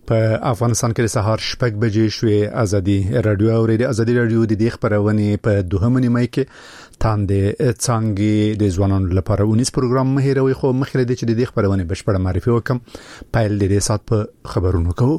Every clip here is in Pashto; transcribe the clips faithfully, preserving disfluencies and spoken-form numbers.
په افغانستان کې سهار شپږ بجې شوې. ازادي رادیو اوریدي ازادي رادیو د دې خبرونه په دوهمه نیمه کې تاندې څنګه د ځوانانو لپاره ونیس پروګرام مهیروي خو مخکې د چې د دې خبرونه بشپړه معرفي وکم. پایل د دې سات په خبرونو کوو.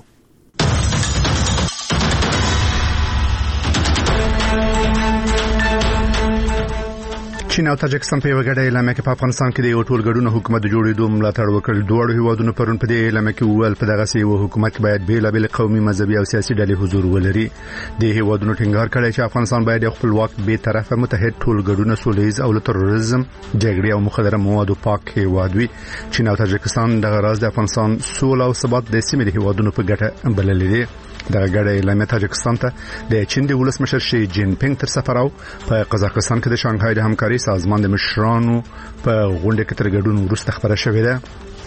چین او تاجکستان په وګړه اعلان کې په افغانستان کې د یو ټولګډون حکومت جوړېدو ملاتړ وکړ. دوه هیوادونو پرون په دې اعلان کې وویل په دغه سي و حکومت باید بیل بیل قومي مذهبي او سیاسي ډلې حضور ولري. د هیوادونو ټینګار کړی چې افغانستان باید خپلواک به طرفه متحد ټولګډون سولېز او تروریزم جګړې او مخدره موادو پاک هیواد وي. چین او تاجکستان د غراض د افغانستان سول او ثبات د سیمې د هیوادونو په ګټه بللې دي. دغه ګډه اعلان تاجکستان ته د چین د ولسمشر شي جین پینګ تر سفر او په قزاقستان کې د شانګهای د همکاري سازمان د مشرانو په غونډه کې تر ګډون وروسته خبره شوې ده.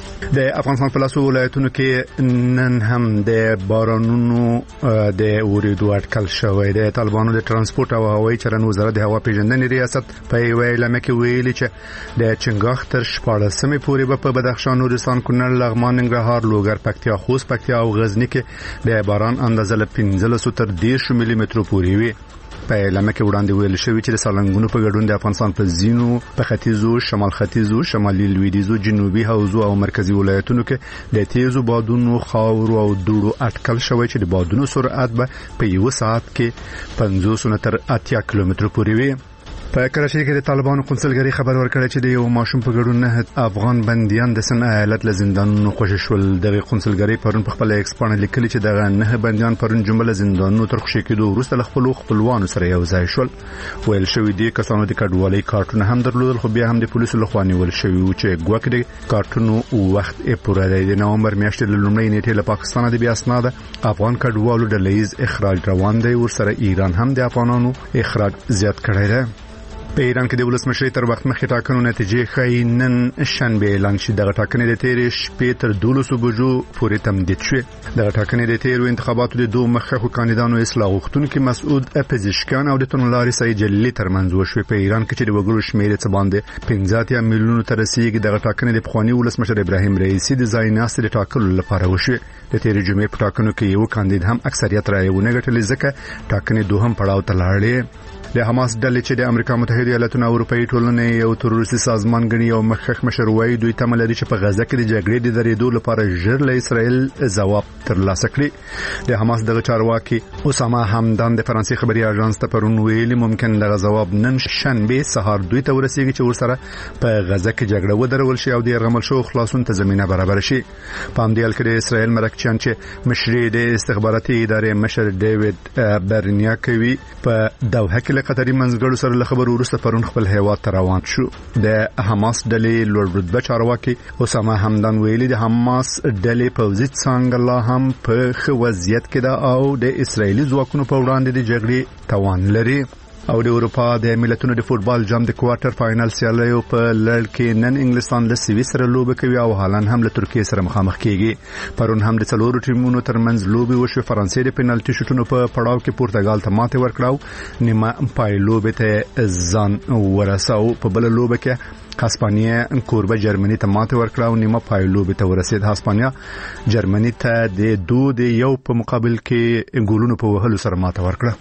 د افغانستان په لاسو ولایتونو کې نن هم د بارانونو د اوریدو اټکل شوی دی. طالبانو د ترانسپورت او هوایي چلند وزارت د هوا پیژندنې ریاست په یو اعلان کې ویلي چې د چنګاخ تر شپاړسمې پورې په بدخشان، نورستان، کونړ، لغمان، ننګرهار، لوګر، پکتیا، خوست، پکتیا او غزنی کې د باران اندازه له پنځلس تر دېرش ملي مترو پورې وي. په اعلان کې وړاندې ویل شوی چې د سالنګونو په ګډون د افغانستان په زینو په ختیځو، شمال ختیځو، شمالي لویدیځو، جنوبي حوزو او مرکزی ولایتونو کې د تیزو بادونو، خاورو او دوړو اټکل شوی چې د بادونو سرعت به په یو ساعت کې پنځوس تر اتیا کیلومتر پورې وي. په کراچۍ کې د طالبانو قونسلګری خبر ورکړی چې د یو ماشوم په ګډون نه افغان بنديان د سن ایالت له زندانونو خوشی شول. د قونسلګری پرون په خپل ایکس باندې لیکلي چې دغه نه بنديان پرون جمله زندانونو تر خوشی کېدو وروسته له خپل خپلوانو سره یو ځای شول. ویل شوی دی کسانو د کډوالۍ کارتونه هم درلودل خو بیا هم د پولیسو لخوا نیول شوی و چې ګواکې د کارتونو وخت یې پوره دی. د نومبر میاشتې له لومړۍ نیټې له پاکستان د بیا اسناد افغان کډوالو ډلهیز اخراج روان دی. ورسره ایران هم د افغانانو اخراج زیات کړی دی. په ایران کې د ولسمشر تر وخت مخکې ټاکنو نتیجې ښیي نن شنبه اعلان شي. دغه ټاکنې د تیرې شپې تر دولسو بجو پورې تمدید شوې. دغه ټاکنې د تیرو انتخاباتو د دوه مخکښو کاندیدانو اصلاح غوښتونکي مسعود پزشکیان او د تونلاري سعید جلیلي ترمنځ وشوې. په ایران کې چې د وګړو شمېر څه باندې پنځه میلیونو ته رسیدي. دغه ټاکنې د پخوانی ولسمشر ابراهیم رئیسی د ځای ناست د ټاکلو لپاره وشوې. د تیرې جمعې په ټاکنو کې یو کاندید هم اکثریت رایې ونه ګټلې ځکه ټاکنې دوهم پړاو ته لاړې. د حماس ډلې چې د امریکا متحده ایالاتونو او اروپאי ټولنې یو تروریستي سازمان غني او مخکښ مشر وایي دوی تمه لري چې په غزه کې د جګړې د درېدو لپاره ژر له اسرائیل ځواب ترلاسه کړي. د حماس دغه چارواکي اسامه حمدان د فرانسې خبري اژانس ته پرون ویلي ممکن دغه ځواب نن شنبه سهار دوی ته ورسیږي چې ورسره په غزه کې جګړه ودرول شي او د یرغمل شو خلاصون ته زمينه برابر شي. په همدې حال کې د اسرائیل مرکچیان چې مشري د استخباراتي ادارې مشر ډیوډ برنیا کوي په دوحه کې قطري منځګړو سره له خبرو وروسته پرون خپل هیواد ته روان شو. د حماس ډلې لوړ رتبه چارواکي اسامه حمدان ویلي د حماس ډلې پوځي څنګه لا هم په ښه وضعیت کې ده او د اسرایلی ځواکونو په وړاندې د جګړې توان لري. او د اروپا د ملتونو د فوتبال جام د کوارټر فائنل سیالیو په لړ کې نن انګلستان له سویس سره لوبه کوي او هالند هم له ترکیه سره مخامخ کیږي. پرون هم د څلورو ټیمونو ترمنځ لوبه وشوه. فرانسې د پنالټي شوټونو په پړاو کې پرتګال ته ماته ورکړاو. نیمه پای لوبه ته ځان ورساو. په بل لوبه کې هسپانیا کوربه جرمني ته ماته ورکړه او نیمه پای لوبه ته ورسید. هسپانیا جرمني ته د دوه د یو په مقابل کې ګولونو په وهلو سره ماته ورکړه.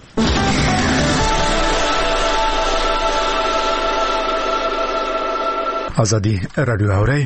ازادي رادیو اوري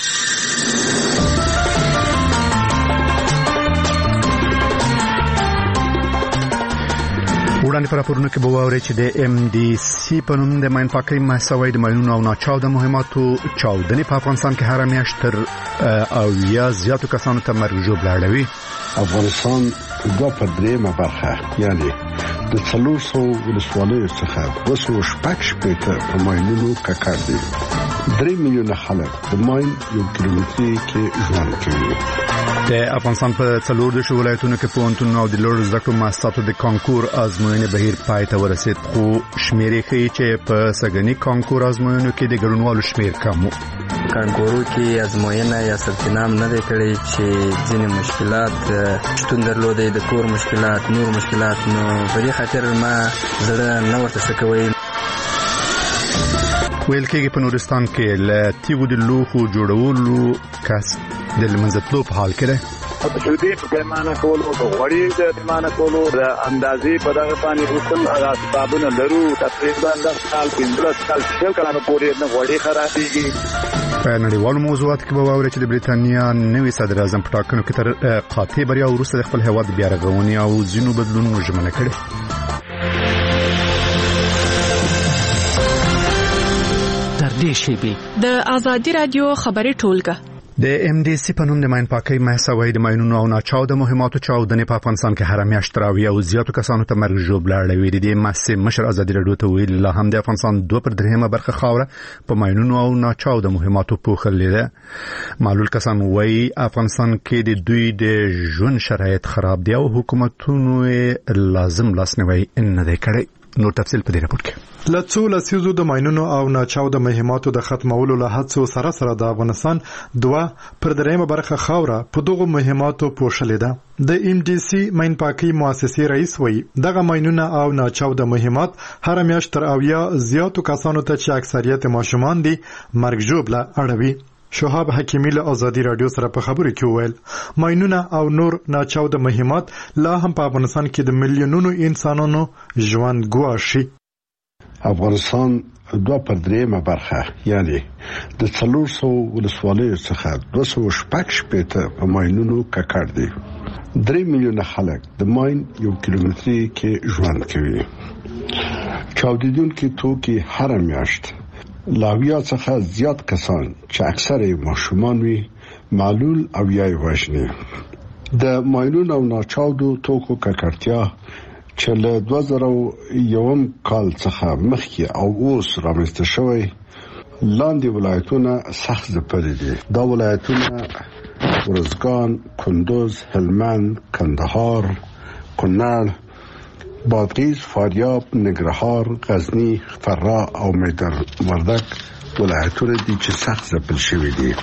وړاندې پر راپورونه کې به واوري چې د ام ډي سي په نوم د ماین پاکۍ مساوي د ماینونو او ناچاو د مهماتو چاودنې په افغانستان کې هر میاشت تر او یا زیاتو کسانو ته مرګ ژوبل اړوي. افغانستان دوه په درېمه برخه یعنی د څلور سوه ولسوالیو څخه دوه سوه شپږ شپېته په ماینونو ککړ دي. درې میلیونه خلک د ماین یو کیلومتري کې ژوند کوي. د افغانستان په څلور د ولایتونو کې پوهنتون او د لوړ زده کړو مؤسساتو د کانکور ازموینې بهیر پای ته ورسید خو شمیرې ښیي چې په سږني کانکور ازموینو کې د ګډونوالو شمیر کم و. کانکورو کې ازموینه یا ثبتنام نه دی کړی چې ځینې مشکلات شتون درلودي د کور مشکلات نور مشکلات نو په دې خاطر ما زړه نه ورته سکوي. ویل کېږي په نورستان کې له تیغو د لوښو جوړولو کس د لمنځتلو په حال کې ده. شودي په پیمانه کولو د غوړي د پیمانه کولو د اندازې په دغه باندې وصل هغه اسبابونه لرو تقریبا د سال پنځه کال شل کلانه پورې نه غوړي خرابېږي. په نړیوالو موضوعاتو کې به واورئ چې د بریتانیا نوي صدر اعظم په ټاکنو کې تر قاطع بریا وروسته د خپل هېواد بیا رغونې او ځینو بدلونونو ژمنه کړې. تر دې شیبې د ازادي رادیو خبري ټولګه د ام ډي سي په نوم د ماین پاکۍ محسوي د ماینونو او ناچاوده مهماتو چاودنې په افغانستان کې هر میاشت راوي او زیاتو کسانو ته مرګ ژوبله اړوي. د دې محسې مشر ازادي رادیو ته ویل لا هم د افغانستان دوه پر درېیمه برخه خاوره په ماینونو او ناچاوده مهماتو پوښلې ده. معلول کسان وایي افغانستان کې د دوی د ژوند شرایط خراب دي او حکومتونو لازم لاسنیوي نه دی کړی. نور تفصیل په دې راپور کې. لڅو لسیزو د ماینونو او ناچاوده مهماتو د ختمولو له هڅو سره سره د افغانستان دوه پر درېیمه برخه خاوره په دغه مهماتو پوښلې ده. د ام ډي سي ماین پاکۍ مؤسسې رئیس وایي دغه ماینونه او ناچاوده مهمات هر میاشت تر اویا زیاتو کسانو ته چې اکثریت ماشومان دي مرګ ژوبله اړوي. شهاب حکیمی له ازادي رادیو سره په خبرو کې وویل ماینونه او نور ناچاوده مهمات لا هم په افغانستان کې د میلیونونو انسانانو ژوند ګواښي. افغانستان دوه پر درېیمه برخه یعنی د څلور سوه ولسوالیو څخه دوه سوه شپږ شپېته په ماینونو ککړ دي. درې میلیونه خلک د ماین یو کیلومتري کې ژوند کوي. چاودیدونکي توکي هر میاشت لاویا څخه زیات کسان چې اکثره ماشومان وي معلول او یا وژني. د ماینونو او ناچاودو توکو ککړتیا چې له دوه زره یو کال څخه مخکې او اوس رامنځته شوی لاندې ولایتونه سخت ځپلي دي. دا ولایتونه ارزګان، کندوز، هلمند، کندهار، کونړ، بادغیس، فاریاب، ننګرهار، غزنی، فراه او میدان وردک ولایتونه دي چې سخت ځپل شوي دي.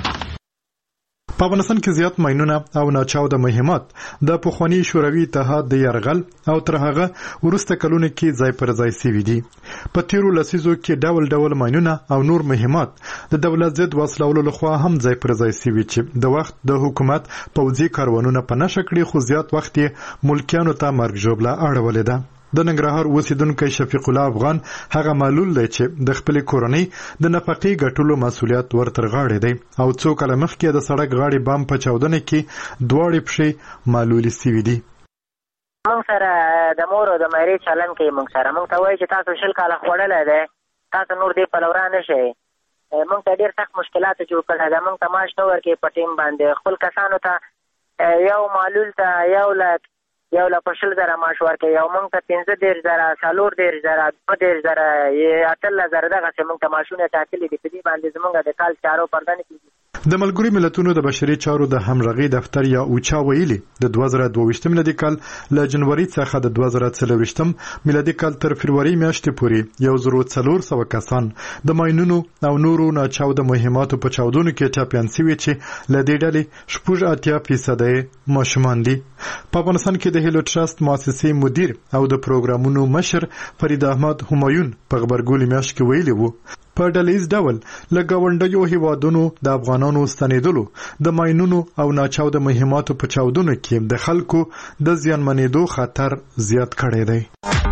په افغانستان کې زیات ماینونه او ناچاوده مهمات د پخوانی شوروي اتحاد د یرغل او تر هغه وروسته کلونو کې ځای پر ځای سوي دي. په تیرو لسیزو کې ډول ډول ماینونه او نور مهمات د دولت ضد وسلو لخوا هم ځای پر ځای سوي چې د وخت د حکومت پوځي کاروانونه په نشه کړي خو زیات وخت یې ملکیانو ته مرګ ژوبله اړولې ده. د ننګرهار اوسیدونکو شفیق الله افغان هغه معلول دی چې د خپل کورنۍ د نفقې ګټلو مسولیت ورتر غاړي دی او څو کله مخکې د سړک غاړي بام په چاودنه کې دواړې پښې معلولې سوي دي. موږ سره د مور او د مېرې چلن کې موږ سره موږ ته وایي چې تاسو شل کاله خوړلی دی تاسو نور دې پلورا نه شئ. موږ ته ډېر سخت مشکلات جوړ کړی دی. موږ ته معاش نه ورکوي په ټیم باندې. خپل کسانو ته یو معلول ته یو لک یو لا پښل زره معاش ورکوي او موږ ته پنځه دېرش زره څلور دېرش زره دوه دېرش زره اتلس زره دغسې موږ ته معاشونه ټاکلي دي. په دې باندې زموږ د کال چارو پرده نه کېږي. د ملګرو ملتونو د بشري چارو د همغږي دفتر یا اوچا ویلي د دوه زره دوه ویشت میلادي کال له جنوري څخه د دوه زره څلور ویشت میلادي کال تر فروری میاشتې پورې یو زر څلور سوه کسان د ماینونو او نورو ناچاوده مهماتو په چاودنو کې ټاپیان سوي چې له دې ډلې شپږ اتیا فیصده ماشومان دي. په افغانستان کې د هیلو ټرست مؤسسې مدیر او د پروګرامونو مشر فرید احمد همایون په خبرګولي میاشت کې ویلي وو په ډلهیز ډول له ګاونډیو هیوادونو د افغانانو ستنېدلو د ماینونو او ناچاوده مهماتو په چاودنو کې د خلکو د زیانمنېدو خطر زیات کړی دی.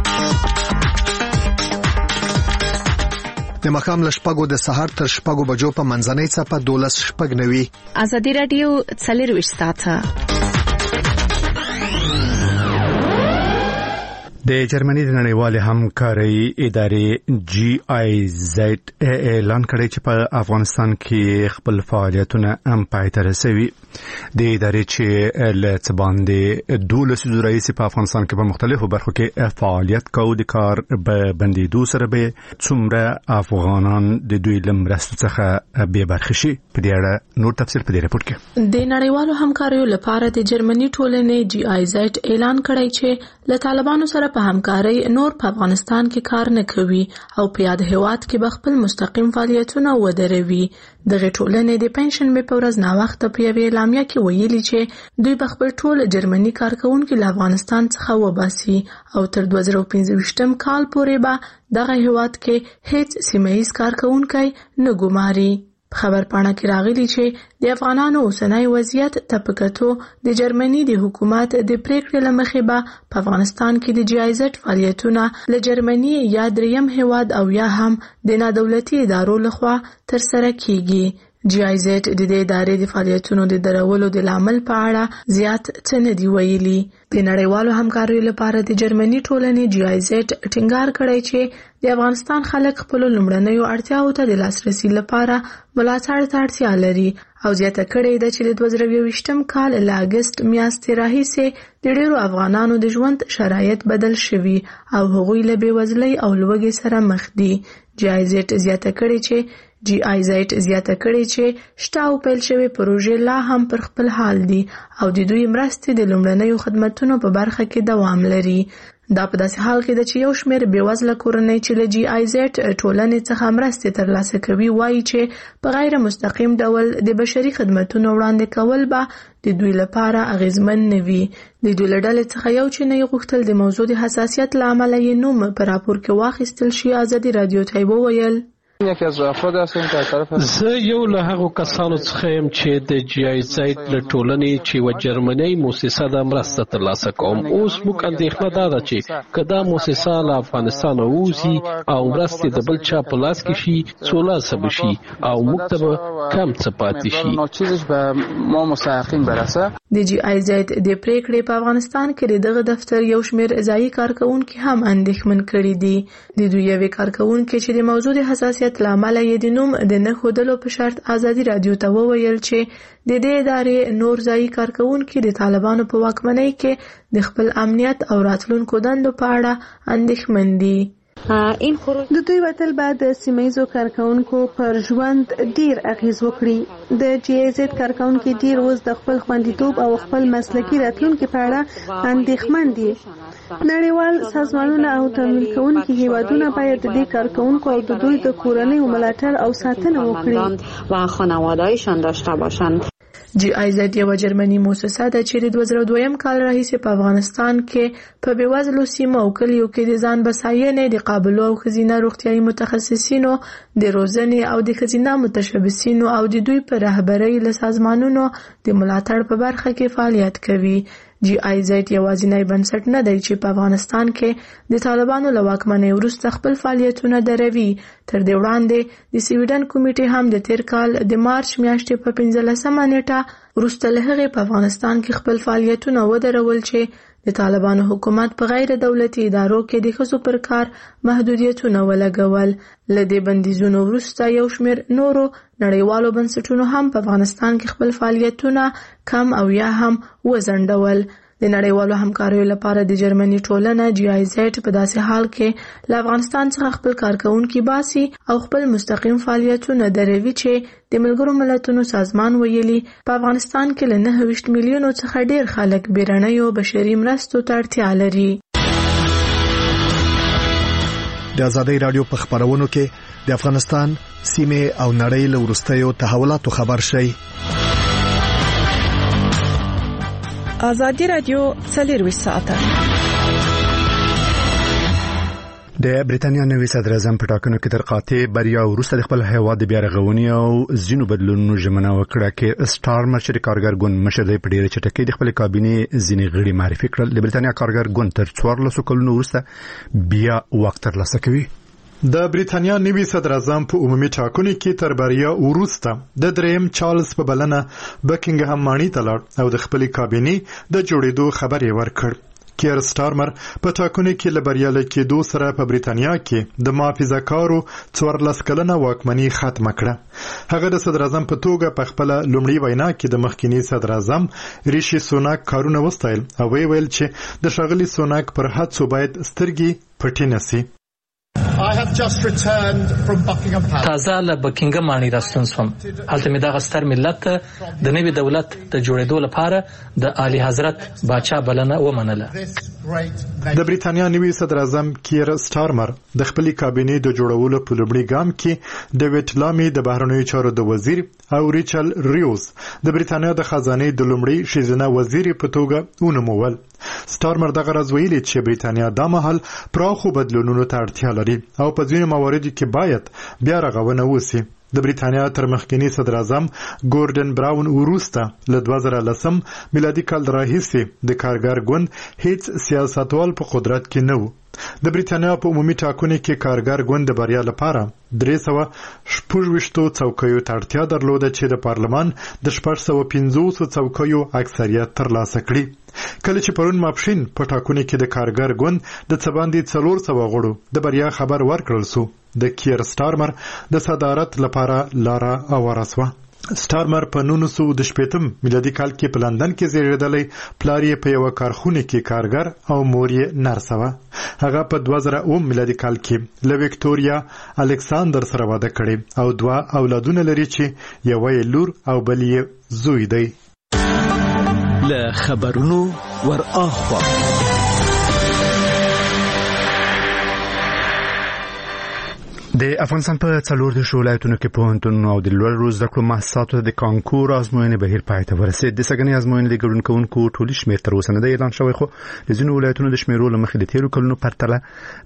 د مخام له شپږو د سهار تر شپږو بجو په منځنۍ څپه دولس شپږ نوي. ازادي رادیو څلرویشت ساعته. د جرمني د نړیوالې همکارۍ ادارې جی آی زد اعلان کړی چې په افغانستان کې خپل فعالیتونه هم پای ته رسوي. د ادارې چې له څه باندې دولس رئیس په افغانستان کې په مختلفو برخو کې فعالیت کوي د کار به بندیدو سره به څومره افغانان د دوی له مرستو څخه بې برخې شي. په دې اړه نور تفصیل په دې راپور کې. د نړیوالو همکاریو لپاره د جرمني ټولنې جی آی زد اعلان کړی چې له طالبانو سره په همکارۍ نور په افغانستان کې کار نه کوي او په یاد هیواد کې به خپل مستقیم فعالیتونه ودروي. دغه ټولنې د پنشن مې په ورځ ناوخته په یوې اعلامیه کې ویلي چې دوی به خپل ټول جرمني کارکونکي له افغانستان څخه وباسي او تر دوه زره پنځه ویشتم کال پورې به دغه هیواد کې هیڅ سیمه ییز کارکونکی نه ګماري. خبر پاڼه کې راغلی چې د افغانانو اوسنی وضعیت ته په کتو د جرمني د حکومت د پریکړې له مخې به په افغانستان کې د جی آی زیډ فعالیتونه له جرمني یا دریم هیواد او یا هم د نادولتي ادارو لخوا ترسره کیږي. جی آی زیډ د دې ادارې د فعالیتونو د درولو د لامل په اړه زیات څه نه دی ویلي. د نړیوالو همکاریو لپاره د جرمني ټولنې جی آی زیډ ټینګار کړی چې د افغانستان خلک خپل لومړنیو اړتیاوو ته د لاسرسي لپاره ملاتړ ته اړتیا لري او زیاته کړې ده چې د دوه زره یوویشتم کال له اګست میاشتې راهیسې د ډېرو افغانانو د ژوند شرایط بدل شوي او هغوی له بېوزلۍ او لوږې سره مخ دي. جی آی زیډ زیاته کړې چې جی آی زیډ زیاته کړې چې شته او پیل شوې پروژې لا هم پر خپل حال دي او د دوی مرستې د لومړنیو خدمتونو په برخه کې دوام لري. دا په داسې حال کې ده چې یو شمېر بېوزله کورنۍ چې له جی آی زیډ ټولنې څخه مرستې ترلاسه کوي وایي چې په غیر مستقیم ډول د بشري خدمتونو وړاندې کول به د دوی لپاره اغیزمن نه وي. د دوی له ډلې څخه یو چې نه یې غوښتل د موضوع د حساسیت له امله یې نوم په راپور کې واخیستل شي. ازادي رادیو ته وویل یکی از افراد هستم که از طرف زه یو له هغو کسانو څخه یم چې د جی آی زیډ له ټولنې چې یوه جرمنۍ موسسه ده مرسته ترلاسه کوم. اوس موږ اندېښنه دا ده چې که دا موسسه له افغانستانه ووځي او مرستې د بل چا په لاس کې شي څولاسه به شي او موږ ته به کم څه پاتې شي. چیزش به ما مستحقین برسه. د جی آی زیډ د پریکړې په افغانستان کې د دغه دفتر یو شمېر ځایي کارکوونکي هم اندېښمن کړي دي. د دوی یوې کارکوونکي چې د موضوع د حساسیت لامل یې د نوم د نه ښودلو په شرط ازادي رادیو ته وویل چې د دې ادارې نور ځایي کارکوونکي د طالبانو په واکمنۍ کې د خپل امنیت او راتلونکو دندو په اړه اندېښمن دي. د دوی وتل بعد د سیمایزو کارکونکو پر ژوند ډیر اغیز وکړي. د جی آی زیډ کارکونکو ډیر اوس د خپل خوندیتوب او خپل مسلکي راتلونکو په اړه اندېښمن دي. نړیوال سازمانونه او تمویل کوونکي هیوادونه باید د دې کارکونکو او د دوی د کورنۍ ملاتړ او ساتنه وکړي و خانواده‌هایشان داشته باشند. جی آی زیډ یوه جرمني موسسه ده چې د دوه زره دویم کال راهیسې په افغانستان کې په بېوزلو سیمو او کلیو کې د ځان بساینې د قابلو او ښځینه روغتیایي متخصصینو د روزنې او د ښځینه متشبثینو او د دوی په رهبرۍ له سازمانونو د ملاتړ په برخه کې فعالیت کوي. جی آی زیډ یوازینی بنسټ نه دی چې په افغانستان کې د طالبانو له واکمنۍ وروسته خپل فعالیتونه دروي. تر دې وړاندې د سویډن کمیټې هم د تیر کال د مارچ میاشتې په پنځلسمه نیټه وروسته له هغې په افغانستان کې خپل فعالیتونه ودرول چې د طالبانو حکومت په غیر دولتي ادارو کې د ښځو پر کار محدودیتونه ولګول. له دې بندیزونو وروسته یو شمېر نورو نړیوالو بنسټونو هم په افغانستان کې خپل فعالیتونه کم او یا هم وځنډول. د نړیوالو همکاریو لپاره د جرمني ټولنه جی آی زیډ په داسې حال کې له افغانستان څخه خپل کارکوونکي باسي او خپل مستقیم فعالیتونه دروي چې د ملګرو ملتونو سازمان ویلي په افغانستان کې له نهه ویشت میلیونو څخه ډیر خلک بیرنیو بشري مرستو ته اړتیا لري. د ازادي رادیو په خبرونو کې د افغانستان سیمه او نړۍ له وروستیو تحولاتو خبر شي. ازادي رادیو څلور ساعته د بریتانیا نوي صدر اعظم په ټاکنو کې تر قاطع بریا وروسته د خپل هیواد د بیا رغونې او ځینو بدلونونو ژمنه وکړه چې سټارمر چې کارګر ګوند مشر دی په ډیره چټکۍ د خپل کابینې ځینې غړي معرفي کړل. د بریتانیا کارګر ګوند تر څوارلسو کلونو وروسته بیا وخت ترلاسه کوي. د بریتانیا نوي صدر اعظم په عمومي ټاکنو کې تر بریا وروسته د دریم چارلز په بلنه بکینګهام ماڼۍ ته لاړ او د خپل کابینې د جوړېدو خبر یې ورکړ. کیر سټارمر په ټاکنو کې له بریاله کېدو سره په بریتانیا کې د محافظه‌کارو څوارلس کلنه واکمني ختمه کړه. هغه د صدر اعظم په توګه په خپل لومړی وینا کې د مخکینی صدر اعظم ریشي سوناک کارونه وستایل او ویل چې د ښاغلي سوناک پر هڅو باید سترګې پټې نشي. تازه له بکینګهام ماڼۍ راستون شوم. هلته مې دغه ستر ملت د نوي دولت د جوړېدو لپاره د اعلی حضرت باچا بلنه ومنله. د بریتانیا نوي صدر اعظم کیر سټارمر د خپل کابینې د جوړولو په لومړي ګام کې ډیوډ لامي د بهرنیو چارو د وزیر او ریچل ریوز د بریتانیا د خزانې د لومړي ښځینه وزیر په توګه ونومول. سټارمر دغه راز ویلي چې بریتانیا د مهال پراخو بدلونونو ته اړتیا لري او په ځینو مواردو کې باید بیا رغونه وشي. د بریټانیا تر مخکنی صدر اعظم ګوردن براون وروسته له دوه زره لسم میلادي کال راهیسې د کارګر ګوند هیڅ سیاستوال په قدرت کې نه و. د بریټانیا په عمومي ټاکنو کې کارګر ګوند د بریا لپاره درې سوه شپږ ویشتو څوکیو ته اړتیا درلوده چې د پارلمان د شپږ سوه پنځوسو څوکیو اکثریت ترلاسه کړي. کله چې پرون ماپښین په ټاکنو کې د کارګر ګوند د څه باندې څلور سوه غړو د بریا خبر ورکړل سو، د کیر سټارمر د صدارت لپاره لاره هواره سوه. سټارمر په نولس سوه د شپږم میلادي کال کې په لندن کې زیږیدلی، پلار یې په یوه کارخونه کې کارګر او مور یې نرسه وه. هغه په دوه زره اووم میلادي کال کې له ویکټوریا الکساندر سره واده کړی او دوه اولادونه لري چې یوه یې لور او بل یې زوی دی. له خبرونو ور اخوا د افغانستان په څلور دیرشو ولایتونو کې پوهنتونونو او د لوړو زده کړو مؤسساتو د کانکور ازموینې بهیر پای ته ورسېد. د سږنۍ ازموینې د ګډون کوونکو ټولي شمېر تر اوسه نه دی اعلان شوی، خو د ځینو ولایتونو د شمېرو له مخې د تېرو کلونو پرتله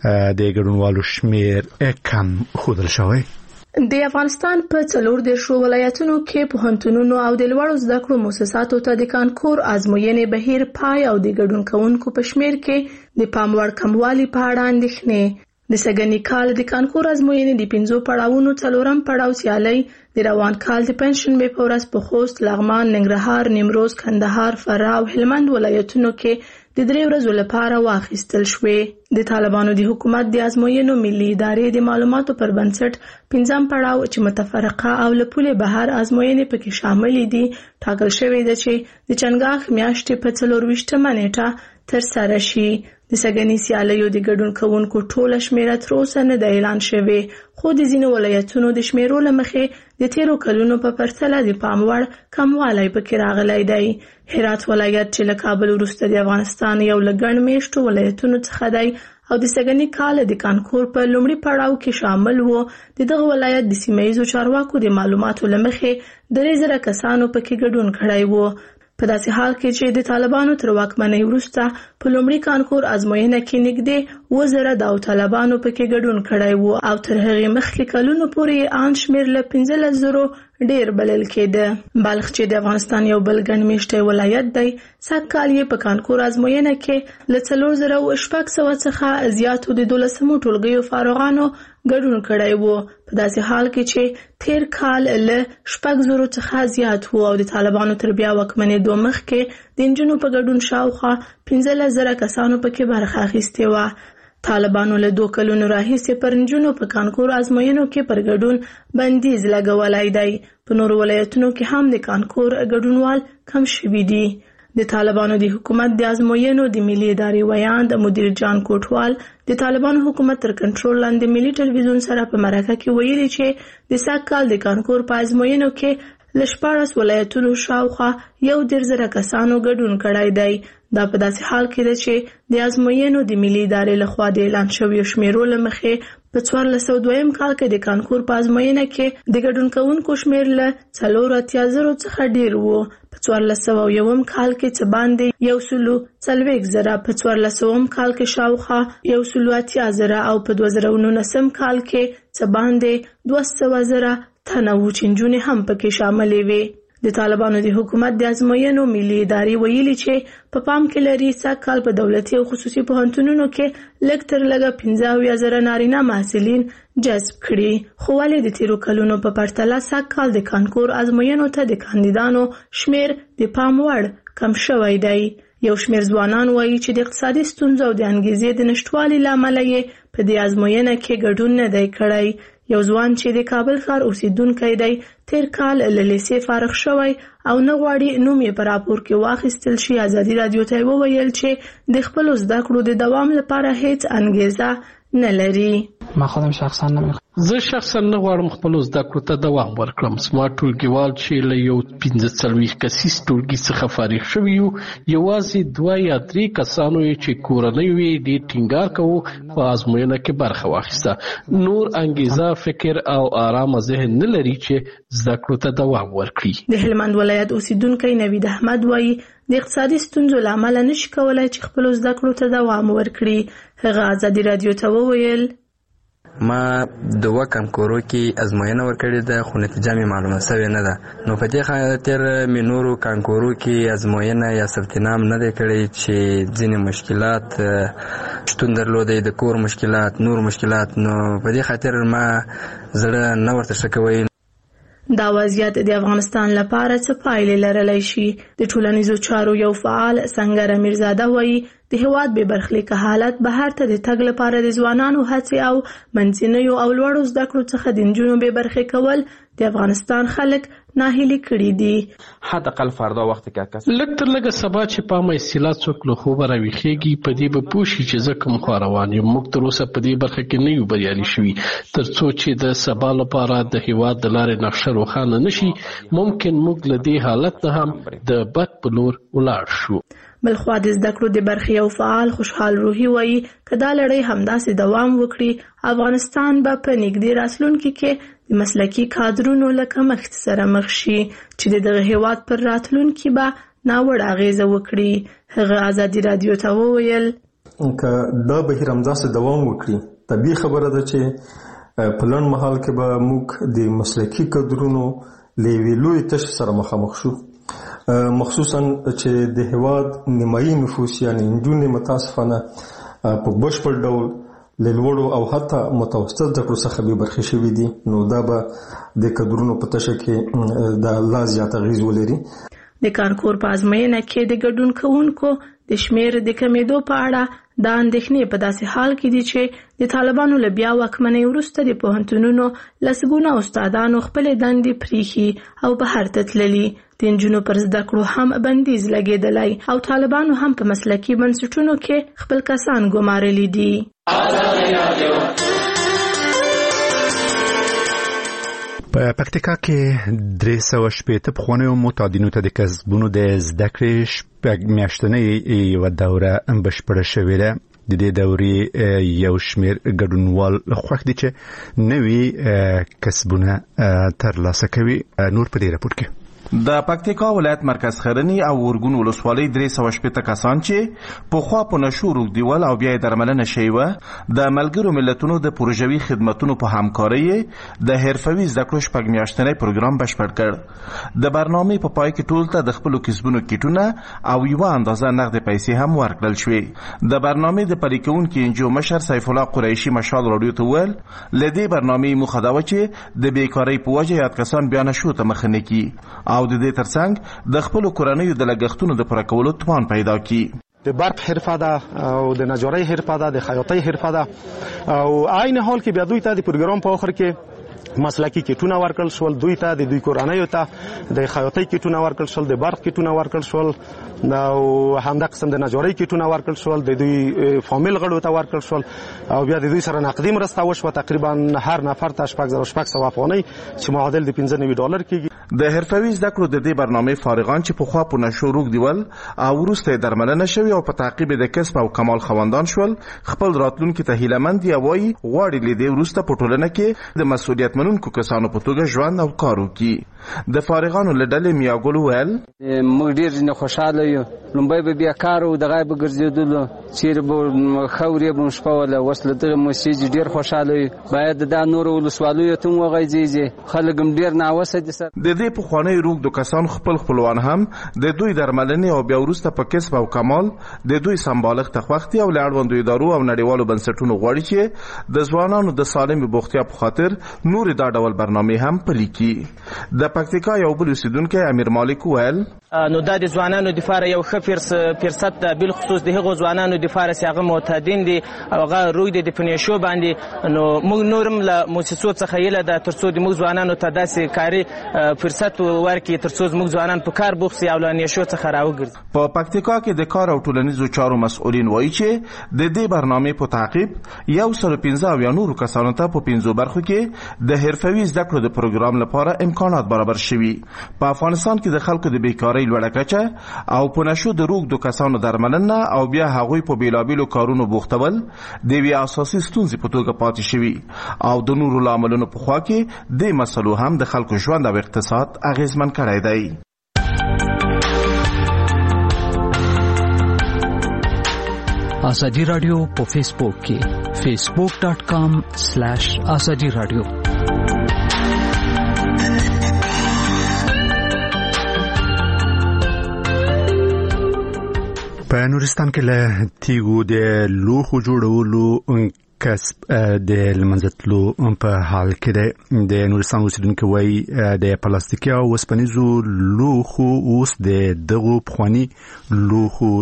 د ګډونوالو شمېر کم ښودل شوی. د افغانستان په څلور دیرشو ولایتونو کې پوهنتونونو او د لوړو زده کړو مؤسساتو ته د کانکور ازموینې بهیر پای او د ګډون کوونکو په شمېر کې د پام وړ کموالي په اړه اندېښنې. د سږني کال د کانکور ازموینې د پنځو پړاوونو څلورم پړاو سیالۍ د روان کال د پنجشنبې په ورځ په خوست، لغمان، ننګرهار، نیمروز، کندهار، فراه او هلمند ولایتونو کې د درې ورځو لپاره واخیستل شوې. د طالبانو د حکومت د ازموینو ملي ادارې د معلوماتو پر بنسټ پنځم پړاو چې متفرقه او له پولې بهر ازموینې پکې شامل دي ټاکل شوی دی چې د چنګاښ میاشتې په څلورویشتمه نیټه ترسره شي. د سږني سیالیو د ګډون کوونکو ټوله شمیره تر اوسه نه ده اعلان شوې، خو د ځینو ولایتونو د شمیرو له مخې د تیرو کلونو په پرتله د پام وړ کموالی پکې راغلی دی. هرات ولایت چې له کابل وروسته د افغانستان یو له ګڼ میشتو ولایتونو څخه دی او د سږني کال د کانکور په لومړي پړاو کې شامل و، د دغه ولایت د سیمه ییزو چارواکو د معلوماتو له مخې درې زره کسانو پکې ګډون کړی و. په داسې حال کې چې د طالبانو تر واکمنۍ وروسته په لومړي کانکور ازموینه کې نږدې اووه زره داوطلبانو پکې ګډون کړی و او تر هغې مخکې کلونو پورې ان شمېر له پنځلس زرو ډېر بلل کېده. بلخ چې د افغانستان یو بل ګڼ میشتی ولایت دی، سږ کال یې په کانکور ازموینه کې له څلور زره شپږ سوه څخه زیاتو د دولسمو ټولګیو فارغانو ګډون کړی و، په داسې حال کې چې تیر کال له شپږ زرو څخه زیات و او د طالبانو تر بیا واکمنېدو مخکې د نجونو په ګډون شاوخوا پنځلس زره کسانو پکې برخه اخیستې وه. طالبانو له دوه کلونو راهیسې پر نجونو په کانکور ازموینو کې پر ګډون بندیز لګولی دی. په نورو ولایتونو کې هم د کانکور ګډونوال کم شوي دي. د طالبانو د حکومت د ازموینو د ملي ادارې ویان د مدیر جان کوټوال د طالبانو حکومت تر کنټرول لاندې ملي ټلویزیون سره په مرکه کې ویلي چې د سږ کال د کانکور په ازموینو کې له شپاړس ولایتونو شاوخوا یو دېرش زره کسانو ګډون کړی دی. دا په داسې حال کې ده چې د ازموینو د ملي ادارې لخوا د اعلان شویو شمیرو له مخې په څوارلس سوه دویم کال کې د کانکور په ازموینه کې د ګډون کوونکو شمیر له څلور اتیا زرو څخه ډیر و. په څوارلس سوه یوم کال کې څه باندې یو سلو څلوېښت زره، په څوارلس سوم کال کې شاوخوا یو سلو اتیا زره او په دوه زره نولسم کال کې څه باندې دوه سوه زره تنه وو چې نجونې هم پکې شاملې وې. د طالبانو د حکومت د ازموینو ملي ادارې ویلي چې په پام کې لري سږ کال په دولتي او خصوصي پوهنتونونو کې لږ تر لږه پنځه اویا زره نارینه محصلین جذب کړي، خو ولې د تیرو کلونو په پرتله سږ کال د کانکور ازموینو ته د کاندیدانو شمیر د پام وړ کم شوی دی. یو شمیر ځوانان وایي چې د اقتصادي ستونزو او د انګیزې د نشتوالي له امله یې په دې ازموینه کې ګډون نه دی کړی. یو ځوان چې د کابل ښار اوسیدونکی دی تیر کال له لیسې فارغ شوی او نه غواړي نوم یې په راپور کې واخیستل شي. ازادي راډیو ته وویل چې د خپلو زده کړو د دوام لپاره هیڅ انګیزه نه لري. ما خودم شخصا نمیخوام زه شخصا نه غواړم خپل زده کړو ته دوام ورکړم. زما ټولګیوال چې له یو پنځه څلوېښت کسیز ټولګي څخه فارغ شوي یو، یوازې دوه یا درې کسانو یې چې کورنۍ وي ډېر ټینګار کوو په ازموینه کې برخه واخیسته. نور انګیزه، فکر او آرامه ذهن نه لري چې زده کړو ته دوام ورکړي. د هلمند ولایت اوسیدونکی نوید احمد وایي د اقتصادي ستونزو له امله نشي کولای چې خپلو زده کړو ته دوام ورکړي. هغه ازادي راډیو ته وویل ما دوه کانکورو کې ازموینه ورکړې ده خو نتیجه مې معلومه شوې نه ده. نو په دې خاطر مې نورو کانکورو کې ازموینه یا ثبت نام نه دی کړی چې ځینې مشکلات شتون درلودی، د کور مشکلات، نور مشکلات. نو په دې خاطر ما زړه نه ورته ښه کوي. دا وضعیت د افغانستان لپاره څه پایلې لرلی شي؟ د ټولنیزو چارو یو فعال سنگر امیرزاده وایي د هیواد بې برخلیکه حالت بهر ته د تګ لپاره د ځوانانو هڅې او منځنیو او لوړو زده کړو څخه د نجونو بې برخې کول د افغانستان خلک ناهیلي کړي دي. حداقل فردا وخت کې کس لږ تر لږه سبا چې په ما اصطلاح څوک له خوبه راویښېږي په دې به پوه شي چې زه کوم خوا روان یم. موږ تر اوسه په دې برخه کې نه یو بریالي شوي. تر څو چې د سبا لپاره د هیواد د لارې نقشه روښانه نه شي ممکن موږ له دې حالت نه هم د بد په لور ولاړ شو. بلخوا د زده کړو د برخې یو فعال خوشحال روحي وایي که دا لړۍ همداسې دوام وکړي افغانستان به په نږدې راتلونکي کې د مسلکي کادرونو له کمښت سره مخ شي چې د دغه هیواد پر راتلونکي به ناوړه اغیزه وکړي. هغه ازادي رادیو ته وویل که دا بهیر همداسې دوام وکړي طبیعي خبره ده چې په لنډ مهال کې به موږ د مسلکي کادرونو له یوې لویې تشې سره مخامخ شو، مخصوصا چې د هیواد نیمایي نفوس یعنی نجونې متاسفانه په بشپړ ډول له لوړو او حتی متوسط زده کړو څخه بې برخې شوي دي. نو دا به د کادرونو په تشه کې د لا زیات اغېز ولري. د کانکور په ازموینه کې د ګډون کوونکو د شمیر د کمیدو په اړه دا اندېښنې په داسې حال کې دي چې د طالبانو له بیا واکمنۍ وروسته د پوهنتونونو لسګونه استادانو خپلې دندې پریښي او بهر ته تللي. د نجونو پر زده کړو هم بندیز لګېدلی او طالبانو هم په مسلکي بنسټونو کې خپل کسان ګمارلي دي. په پکتیکا کې درې سوه شپېته پخوانیو متعدینو ته د کسبونو د زده کړې شپږ میاشتنۍ یوه دوره بشپړه شوې ده. د دې دورې یو شمیر ګډونوال خوښ دي چې نوي کسبونه ترلاسه کوي. نور په دې راپور کې د پکتیکا ولایت مرکز خرنی او ورګون ولسوالۍ درې سوه شپېته کسان چې پخوا په نشو روږدیول او بیا یې درملنه شوې وه د ملګرو ملتونو د پروژوي خدمتونو په همکارۍ د حرفوي زده کړو شپږ میاشتنی پروګرام بشپړ کړ. د برنامې په پای کې ټول ته د خپلو کسبونو کیټونه او یوه اندازه نغدې پیسې هم ورکړل شوې. د برنامې د پلي کوونکي انجو مشر سیف الله قریشي مشال راډیو ته وویل له دې برنامې موخه دا وه چې د بیکارۍ په وجه یاد کسان بیا نشو ته مخه نه کړي او د دې ترڅنګ د خپلو کورنیو د لګښتونو د پوره کولو توان پیدا کړي. د برق حرفه ده او د نجارۍ حرفه ده، د خیاطۍ حرفه ده او عین حال کې بیا دوی ته د پروګرام په اخر کې مسلکی کیټونه ورکړل شول. دوی ته د دوی کورنیو ته د خیاطۍ کیټونه ورکړل شول، د برق کیټونه ورکړل شول او همدا قسم د نجارۍ کیټونه ورکړل شول، د دوی فامیل غړو ته ورکړل شول او بیا د دوی سره نقدي مرسته وشوه تقریبا هر نفر ته شپږ زره شپږ سوه افغانۍ چې معادل د پنځه نوي ډالر کېږي. د حرفوي زده کړو د دې برنامې فارغان چې پخوا په نشو روږدیول او وروسته یې درملنه شوې او په تعقیب د کسب او کمال خاوندان شول خپل راتلونکي ته هیلهمند دي او وایي غواړي له دې وروسته په ټولنه کې د مسؤلیت منونکو کسانو په توګه ژوند او کار وکړي. د فارغانو له ډلې میاګل وویل موږ ډېر نه خوشحاله یو. لومبی به بیکاره وو، دغه به ګرځېدلو، چیرې به خاورې به شپه وله. اوس له دغه موسسې ډېر خوشحاله یو. باید دا نورو ولسوالیو ته هم وغځېږي، خلک هم ډېر ناوسه دي. د دې پخواني روږدو کسان خپل خپلوان هم د دوی درملنې او بیا وروسته په کسب او کمال د دوی سمبالښت ته خوښ دي او له اړوندو ادارو او نړیوالو بنسټونو غواړي چې د ځوانانو د سالمې بوختیا په خاطر نورې دا ډول برنامې هم پلي کړي. د پکتیکا یو بل اوسیدونکی امیر مالک وویل نو دا د ځوانانو دپاره یو ښه فرصت ده، بالخصوص د هغو ځوانانو دپاره چې هغه معتادین دي او هغه روی دی د په نشو باندې. نو موږ نور هم له موسسو څخه هیله ده تر څو د موږ ځوانانو ته داسې کاري فرصت ورکړي تر څو زموږ ځوانان په کار بوخت سي او له نشو څخه راوګرځي. په پکتیکا کې د کار او ټولنیزو چارو مسؤلین وایي چې د دې برنامې په تعقیب یو سل پنځه اویا نورو کسانو ته په پنځو برخو کې د حرفوي زده کړو د پروګرام لپاره امکانات برابر شوي. په افغانستان کې د خلکو د بیکارۍ لوړه کچه او په نشو د روږدو کسانو درملنه او بیا هغوی په بیلابیلو کارونو بوختول د یوې اساسي ستونزې په توګه پاتې شوي او د نورو لاملونو په خوا کې د مسلو هم د خلکو ژوند او اقتصاد اغیزمن کړی دی. ازادي رادیو په فیسبوک کې facebook dot com slash azadi radio. په نورستان کې له تیګو د لوښو جوړولو کسب د لمنځتلو په حال کې ده. د نورستان اوسیدونکو وایي د پلاستیکي او وسپنیزو لوښو اوس د دغو پخواني لوښو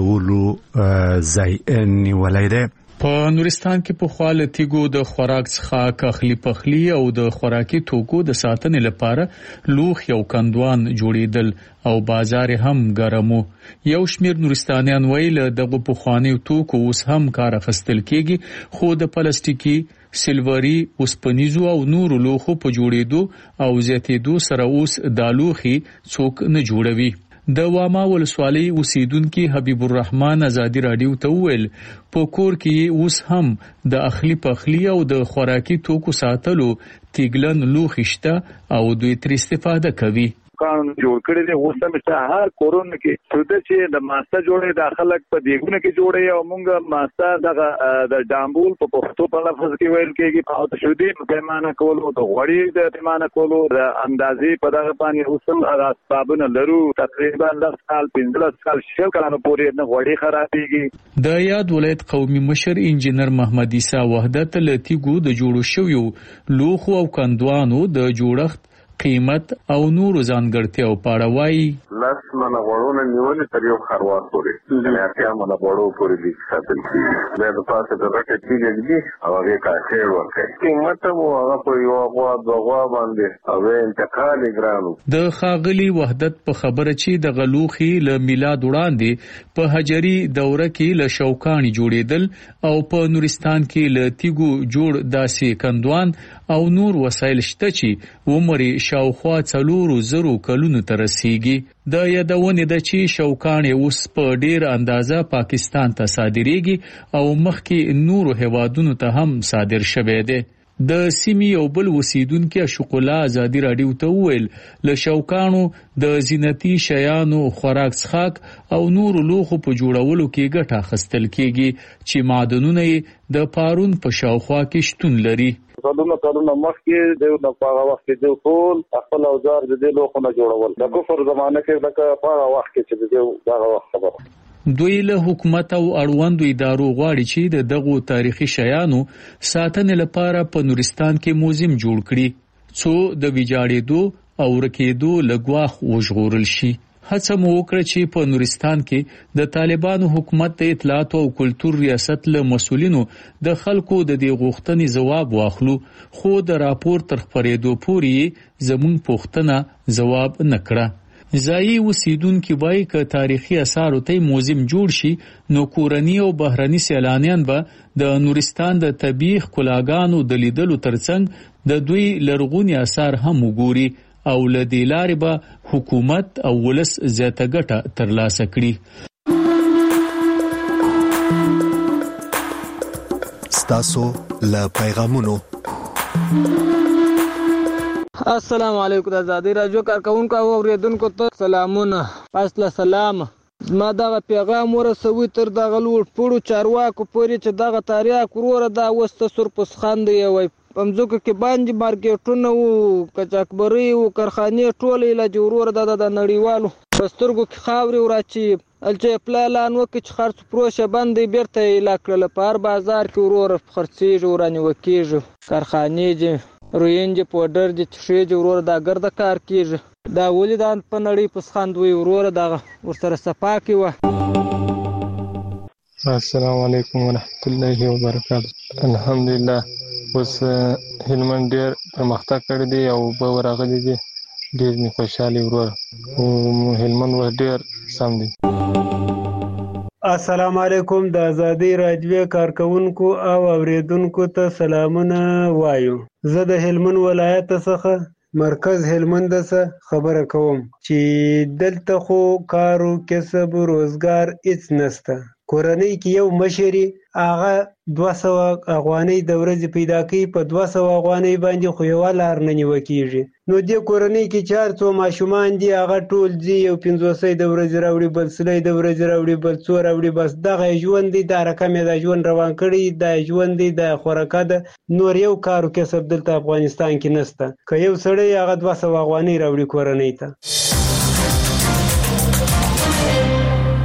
جوړولو ځای نیولی دی. په نورستان کې په خواله تیګو د خوراک څخه کخلی پخلی او د خوراکي توکو د ساتنې لپاره لوښ او کندوان جوړیدل او بازار هم ګرمو. یو شمیر نورستانیان ویل دغه پخواني توکو اوس هم کار اخیستل کیږي، خو د پلاستیکي، سلوري، وسپنیزو او نورو لوښو په جوړېدو او زیاتېدو سره اوس دا لوښي څوک نه جوړوي. د واما ولسوالۍ اوسیدونکو حبیب الرحمن ازادي رادیو ته وویل په کور کې اوس هم د اخلي پخلی او د خوراکي توکو ساتلو تیګلن لوښي شته او دوی تر استفاده کوي. قانون جوړ کړی دی اوس هم چې هر کورون کې څه چې د ماسته جوړې داخله په دیګونه کې جوړې او موږ ماسته د د ډامبول په پښتو په لفظ کې ویل کېږي او د شودي پیمانه کولو د غوړي د پیمانه کولو د اندازې په دغه باندې اوس هم هغه اسبابونه لرو. تقریبا لس کال پنځلس کال شل کلونو پورې نه غوړي خرابېږي. د یاد ولایت قومي مشر انجینر محمد عیسی وحدت لتیګو د جوړو شویو لوښو او کندوانو د جوړښت، قیمت او نورو ځانګړتیاو په اړه وایي. لاس منه غوړونه نیولې تر یو خروار پورې نه اتیا منه غوړو پورې دي ساتل کیږي. دا د پاسه د راکټ کېږي دي او هغه کاټیر ورکړي. قیمت مو هغه په یو غوا دغه باندې او انتقال ګرانو. د خاغلی وحدت په خبره چې د غلوخي له میلاد وړاندې په حجري دوره کې له شوکانی جوړیدل او په نورستان کې له تیګو جوړ داسې کندوان او نور وسایل شته چې عمر شاوخوا څلورو زرو کلونو ته رسیږي. د یادونه ده چې شوکانې اوس په ډیر اندازه پاکستان ته صادریږي او مخکې نورو هیوادونو ته هم صادر شوی دی. د سیمې یو بل اوسیدونکو شکولا ازادي رادیو ته وویل له شوکانو د زینتي شیانو، خوراک څښاک او نورو لوښو په جوړولو کې ګټه اخیستل کیږي چې معدنونه د پارون په شاوخوا کې شتون لري. کلونه کلونه مخکې د نو په وخت کې د ټول خپل اوزار د دې لوخو نه جوړول د کفر زمانه کې د په وخت کې چې د دغه وخت خبره. دوی له حکومت او اړوندو ادارو غواړي چې د دغو تاریخي شیانو ساتنې لپاره په نورستان کې موزیم جوړ کړي څو د ویجاړېدو او ورکېدو لګواخ وژغورل شي. هڅه مو وکړه چې په نورستان کې د طالبانو حکومت د اطلاعات او کلتور ریاست له مسولینو د خلکو د دې غوښتنې ځواب واخلو، خو د راپور تر خپرېدو پورې زموږ پوښتنه ځواب نه کړه. ځایي اوسیدونکي وایي که تاریخي اثارو ته موزیم جوړ شي نو کورني او بهرني سیلانیان به د نورستان د طبیعي ښکلاګانو د لیدلو ترڅنګ د دوی لرغوني اثار هم وګوري او له دې لارې به حکومت او ولس زیاته ګټه ترلاسه کړي. ستاسو له پیغامونو. السلام علیکم. د آزادۍ راډیو کارکونکو او اوریدونکو ته سلامونه. فاصله سلام. ما دغه پیغام ورسوي تر دغه لوړ پوړو چارواکو پورې چې دغه تاریخ وروره دا اوس تصور پسخند وي. پمځکه کې باندې مارکیټونه وو، کچاکبري وو، کارخانې ټولې لا جوړور د د نړیوالو پسترګو کې خاوري وراچی الچې پلان وکړي چې خرڅ پروسه باندې بیرته علاقه لپاره بازار کې ورور خرڅېږي ورانه وکیږي. کارخانې دي روینج پودر دي چې جوړور دا ګرد کار کیږي. دا ولیدان په نړۍ پسخند وي ورور دا ورسره صفا کی و. السلام علیکم ورحمت الله وبرکاته. الحمدلله اوس هلمند ډیر پرمختګ کړی دی او به ورغلی دی. ډیر می خوشاله ورور او هلمند و ډیر سم دی. السلام علیکم. د آزادۍ راډیو کارکونکو او اوریدونکو ته سلامونه وایو. زه د هلمند ولایت څخه مرکز هلمند څخه خبره کوم چې دلته خو کارو کسب روزګار هیڅ نشته. کورنۍ کې یو مشري هغه دوه سوه افغانۍ د ورځې پیدا کوي، په دوه سوه افغانۍ باندې خو یوه لار نه نیوه کېږي. نو دې کورنۍ کې چې هر څو ماشومان دي هغه ټول ځي، یو پنځوسی د ورځې راوړي، بل سلی د ورځې راوړي، بل څو راوړي، بس دغه ژوند دی، دا رقم یې دا ژوند روان کړی، دا ژوند دی، دا خوراکه ده. نور یو کار او کسب دلته افغانستان کې نشته. که یو سړی هغه دوه سوه افغانۍ راوړي کورنۍ ته.